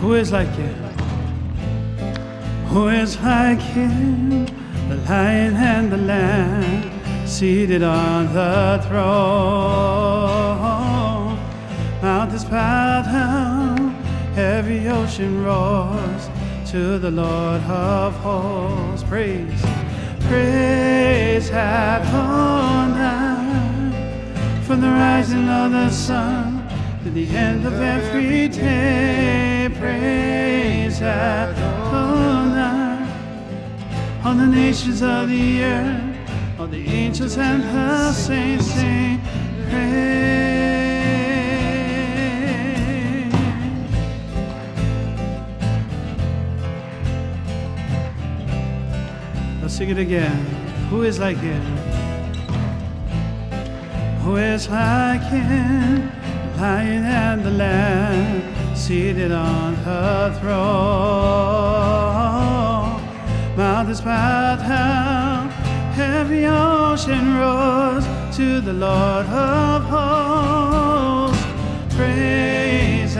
Who is like you? Who is like him? The Lion and the Lamb, seated on the throne. Mountains bow down, every ocean roars to the Lord of hosts. Praise, praise Adonai, from the rising of the sun to the end of every day. Praise Adonai. All the nations of the earth, all the angels and the saints sing praise. Let's sing it again. Who is like him? Who is like him? The Lion and the Lamb, seated on the throne. Mountains bow down, every ocean roars to the Lord of hosts. Praise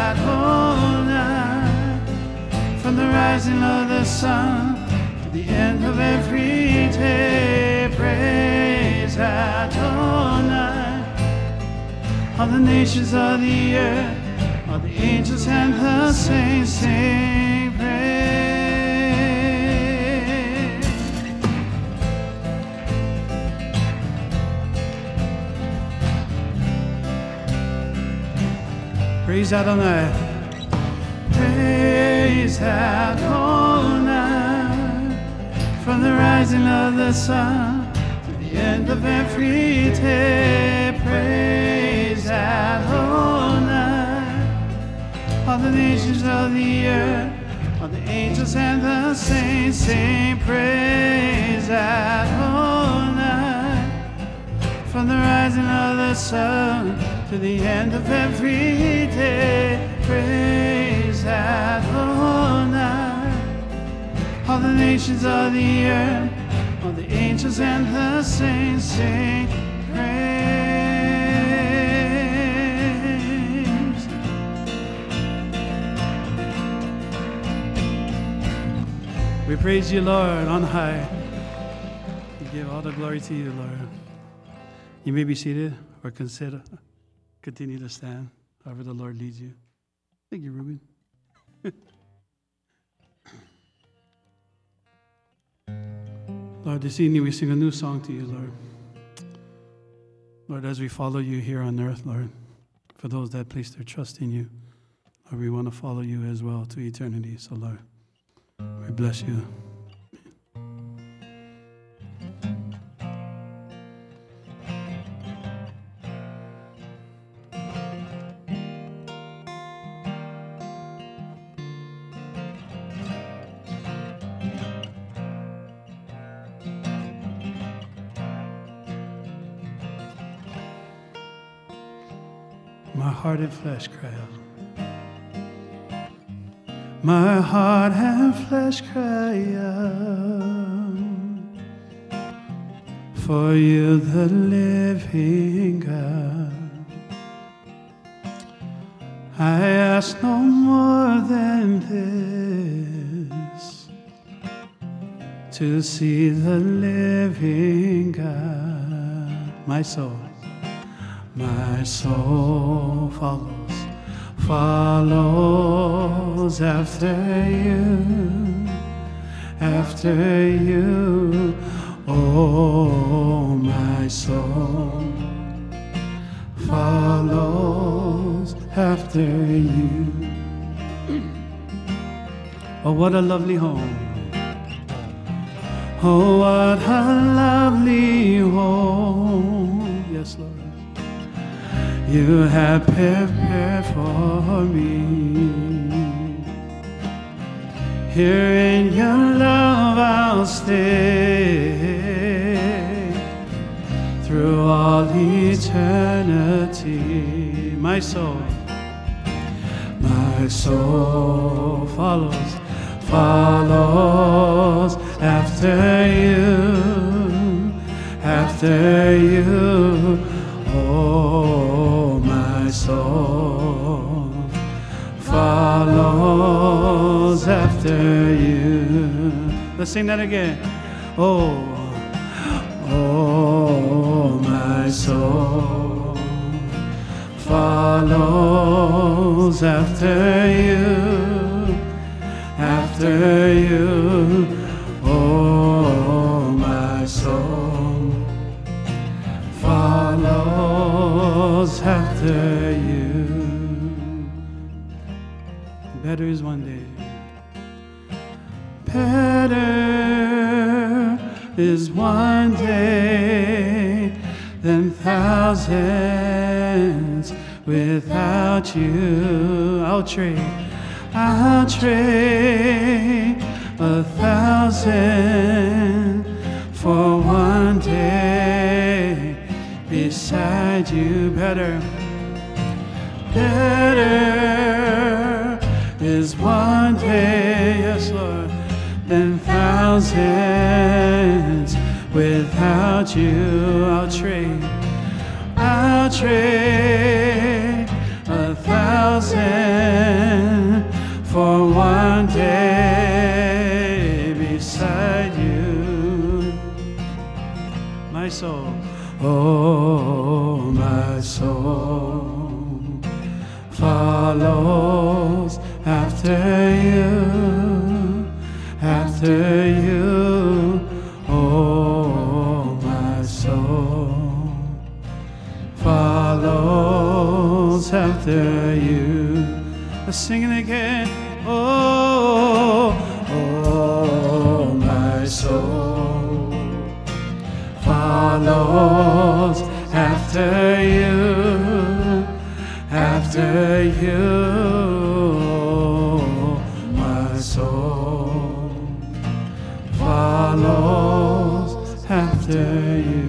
Adonai, from the rising of the sun to the end of every day. Praise Adonai. All the nations of the earth, all the angels and the saints sing praise. Praise Adonai. Praise Adonai, from the rising of the sun to the end of every day. Praise Adonai. All the nations of the earth, all the angels and the saints sing praise Adonai. From the rising of the sun to the end of every day, praise Adonai. All the nations of the earth, all the angels and the saints sing praise. We praise you, Lord, on high. We give all the glory to you, Lord. You may be seated or continue to stand, however the Lord leads you. Thank you, Ruben. Lord, this evening we sing a new song to you, Lord. Lord, as we follow you here on earth, Lord, for those that place their trust in you, Lord, we want to follow you as well to eternity. So, Lord, we bless you. My heart and flesh cry out. My heart and flesh cry out for you, the living God. I ask no more than this, to see the living God. My soul follows after you, oh, my soul follows after you. Oh, what a lovely home. Oh, what a lovely home. Yes, Lord. You have prepared for me. Here in your love I'll stay through all eternity. My soul follows after you, oh, my soul follows follows after you. Let's sing that again. Oh, my soul follows after you, after you. Oh, my soul follows after you. Better is one day. Better is one day than thousands without you. I'll trade 1,000 for one day beside you. Better is one day, yes Lord, than thousands without you. I'll trade 1,000 for one day beside you. My soul, oh, my soul follows after you, after you. Oh, my soul follows after you. Let's sing it again. Oh, my soul follows after you, after you. My soul follows after you.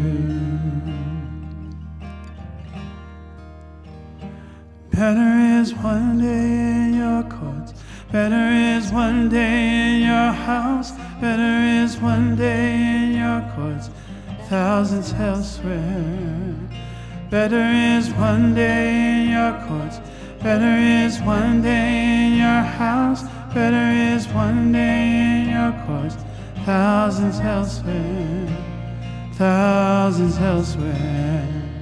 Better is one day in your courts, better is one day in your house, better is one day in your courts, thousands elsewhere. Better is one day in your courts, better is one day in your house, better is one day in your courts, thousands elsewhere, thousands elsewhere.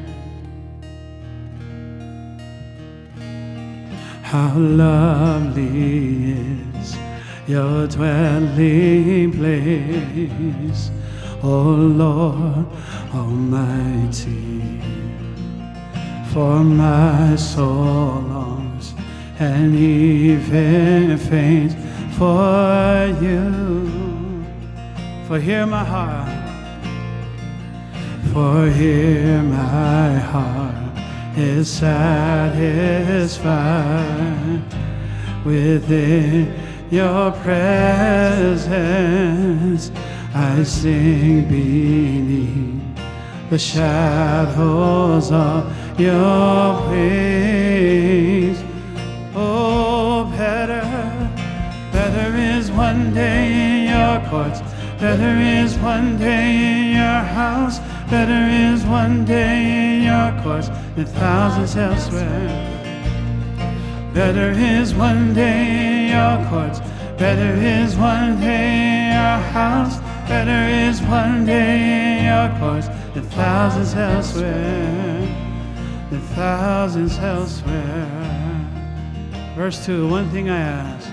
How lovely is your dwelling place, O Lord Almighty. For my soul longs and even faints for you. For hear my heart, for here my heart is satisfied within your presence. I sing beneath the shadows of your wings. Oh, better is one day in your courts, better is one day in your house, better is one day in your courts than thousands elsewhere. Better is one day in your courts, better is one day in your house, better is one day in your courts than thousands elsewhere, than thousands elsewhere. Verse 2, one thing I ask,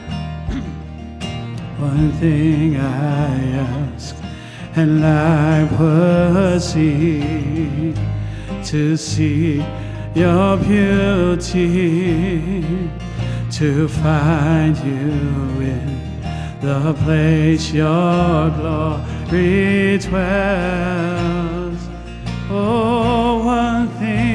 one thing I ask, and I would seek to see your beauty, to find you in the place your glory dwells. Oh, one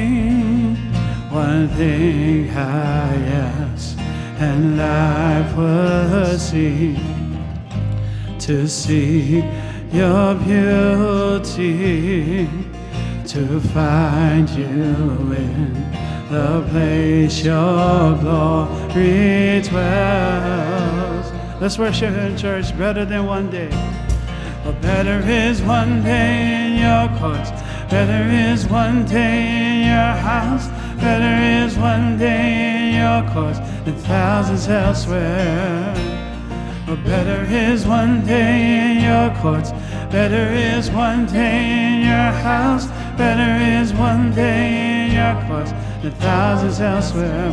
thing I ask, and I would seek to see your beauty, to find you in the place your glory dwells. Let's worship in church. Better than one day. Oh, better is one day in your courts, better is one day in your house, better is one day in your your courts than thousands elsewhere. But better is one day in your courts, better is one day in your house, better is one day in your courts than thousands elsewhere.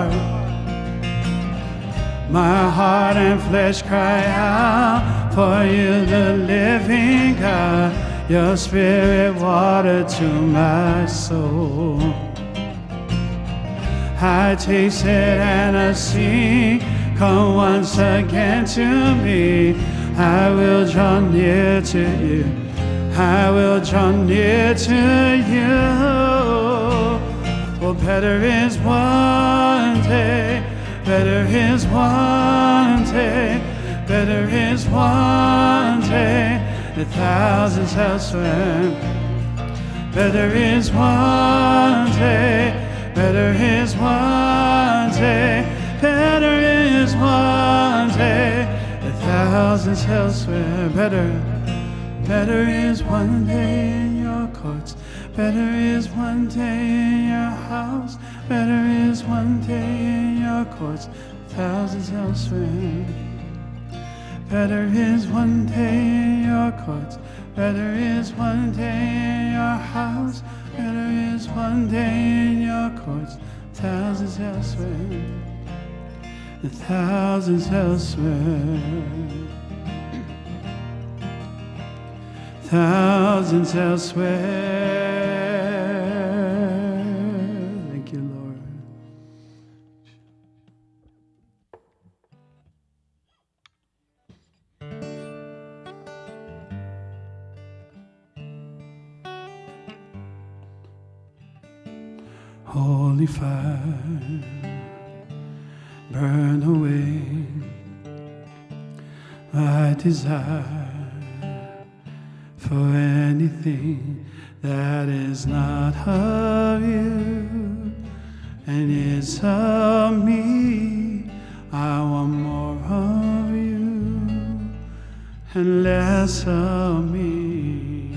My heart and flesh cry out for you, the living God. Your spirit water to my soul. I tasted and I see, come once again to me. I will draw near to you. I will draw near to you. Oh, better is one day, better is one day, better is one day, the thousands elsewhere. Better is one day, better is one day, better is one day, the thousands elsewhere. Better is one day in your courts, better is one day in your house, better is one day in your courts, thousands elsewhere. Better is one day in your courts, better is one day in your house, better is one day in your courts, thousands elsewhere, the thousands elsewhere, thousands elsewhere. Thank you, Lord. Holy fire, burn away my desire for anything that is not of you, and it's of me. I want more of you and less of me.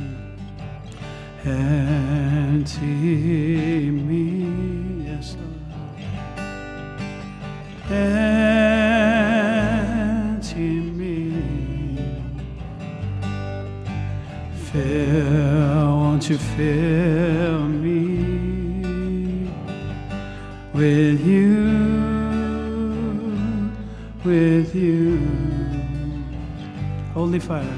Empty me, yes, Lord. Empty me. Won't you fill me with you, with you. Holy fire,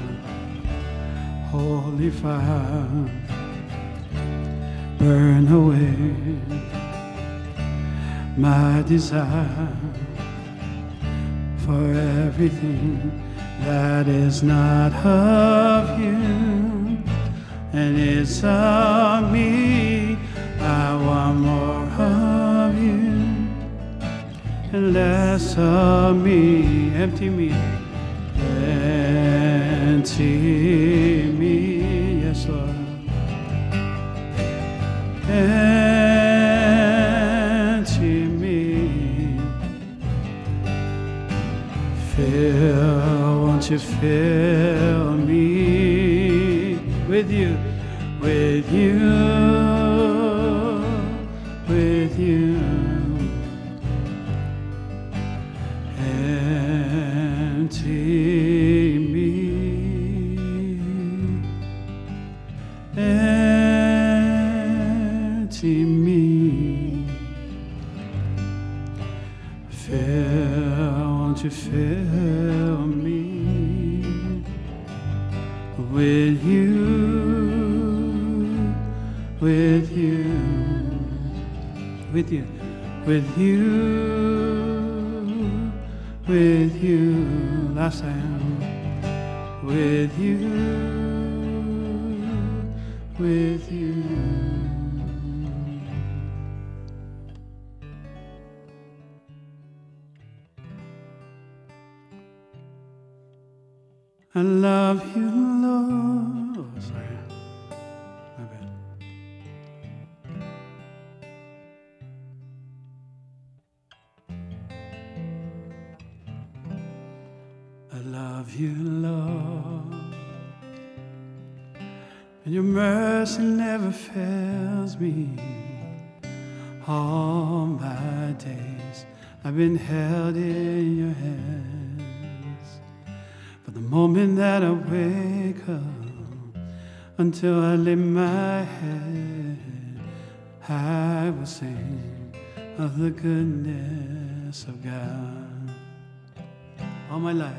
holy fire, burn away my desire for everything that is not of you, and it's of me. I want more of you and less of me. Empty me, empty me, yes, Lord. Empty me, won't you fill me with you, with you, with you. Empty me, empty me. Won't you fill me with you, with you, with you, with you, with you. Last time, with you, with you. I love you, Lord. Oh, sorry. My bad. I love you, Lord. And your mercy never fails me. All my days I've been held in your hands. From the moment that I wake up until I lay my head, I will sing of the goodness of God. All my life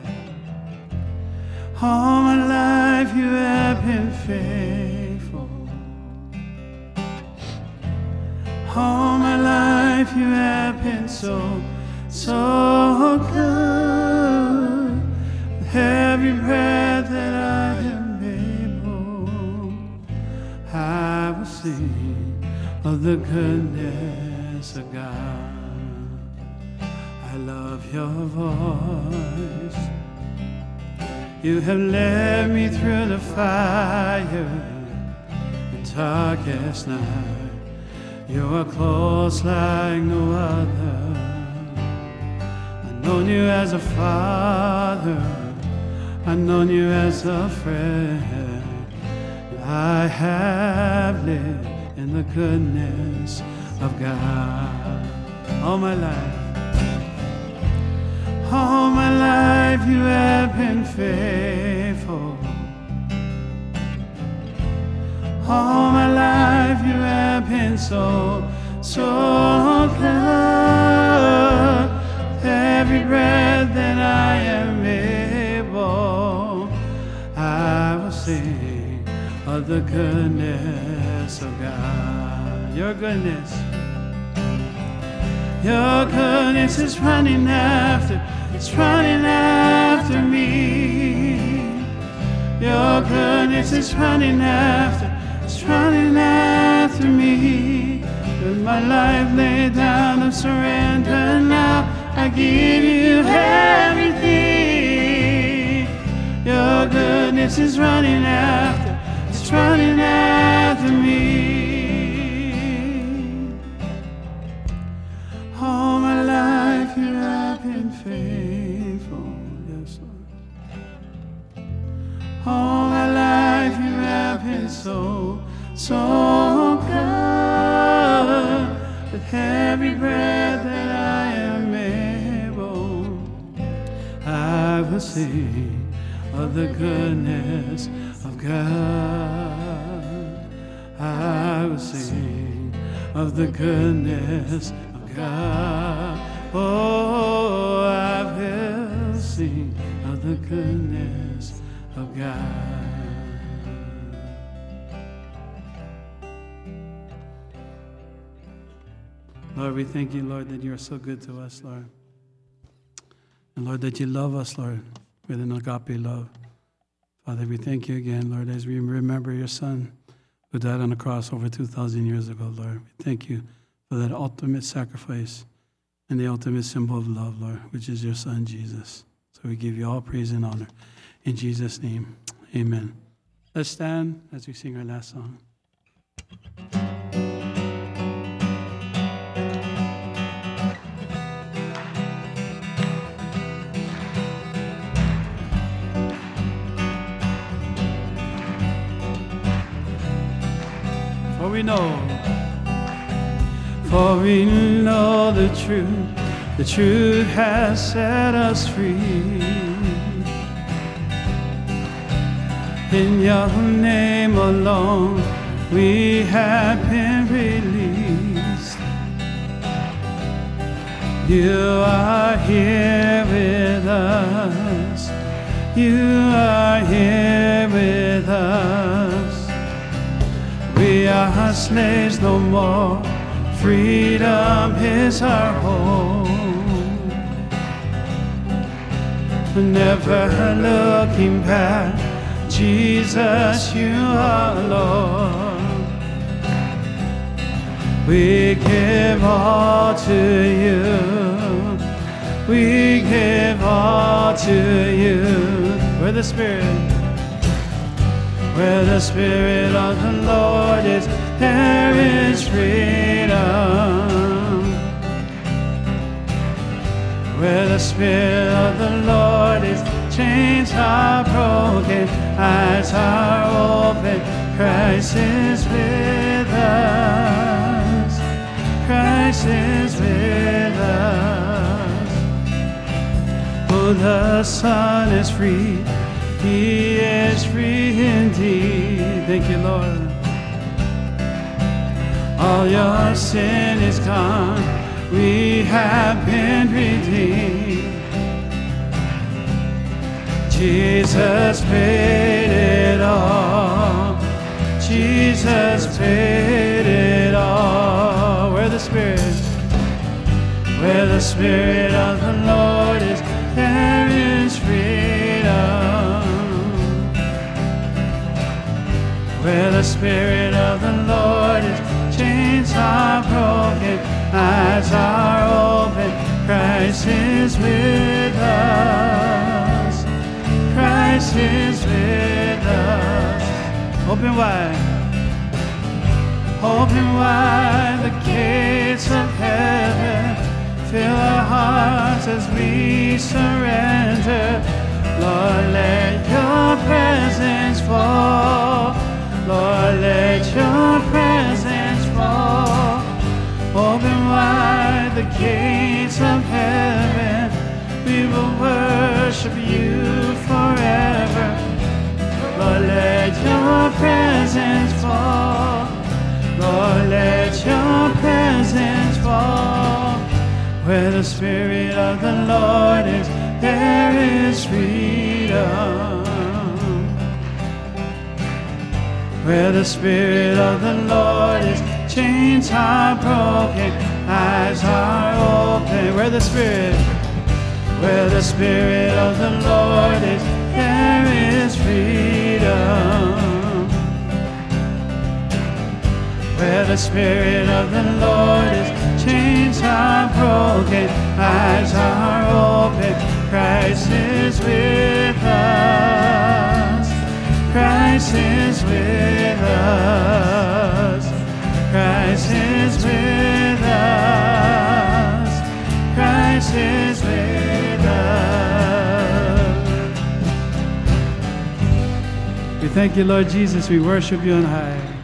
you have been faithful. All my life you have been so, so good. With every breath that I am able, I will sing of the goodness of God. I love your voice. You have led me through the fire and darkest night. You are close like no other. I've known you as a father. I've known you as a friend. I have lived in the goodness of God. All my life you have been faithful. All my life you have been so, so good. Every breath that I am able, I will sing of the goodness of God. Your goodness is running after, it's running after me. Your goodness is running after, it's running after me. With my life laid down, I surrender now. I give you everything. Your goodness is running after, it's running after me. All my life you have been faithful, yes Lord. All my life you have been so, so good. With every breath that I am able, I will sing of the goodness of God. I will sing of the goodness of God. Oh, I will sing of the goodness of God. Lord, we thank you, Lord, that you are so good to us, Lord. And Lord, that you love us, Lord, with an agape love. Father, we thank you again, Lord, as we remember your Son who died on the cross over 2,000 years ago, Lord. We thank you for that ultimate sacrifice and the ultimate symbol of love, Lord, which is your Son, Jesus. So we give you all praise and honor. In Jesus' name, amen. Let's stand as we sing our last song. For we know the truth has set us free. In your name alone we have been released. You are here with us. You are here with us. We are slaves no more. Freedom is our home. Never looking back. Jesus, you are Lord. We give all to you. We give all to you. Where the Spirit of the Lord is, there is freedom. Where the Spirit of the Lord is, chains are broken, eyes are open. Christ is with us. Christ is with us. Who the Son is free, he is free indeed. Thank you, Lord. All your sin is gone, we have been redeemed. Jesus paid it all. Jesus paid it all. Where the Spirit of the Lord is, there is freedom. Where the Spirit of the Lord is, chains are broken, eyes are open. Christ is with us. Christ is with us. Open wide the gates of heaven. Fill our hearts as we surrender. Lord, let your presence fall. Lord, let your presence fall. Open wide the gates of heaven. We will worship you forever. Lord, let your presence fall. Lord, let your presence fall. Where the Spirit of the Lord is, there is freedom. Where the Spirit of the Lord is, chains are broken, eyes are open. Where the Spirit of the Lord is, there is freedom. Where the Spirit of the Lord is, chains are broken, eyes are open. Christ is with us. Christ is with us. Christ is with us. Christ is with us. We thank you, Lord Jesus. We worship you on high.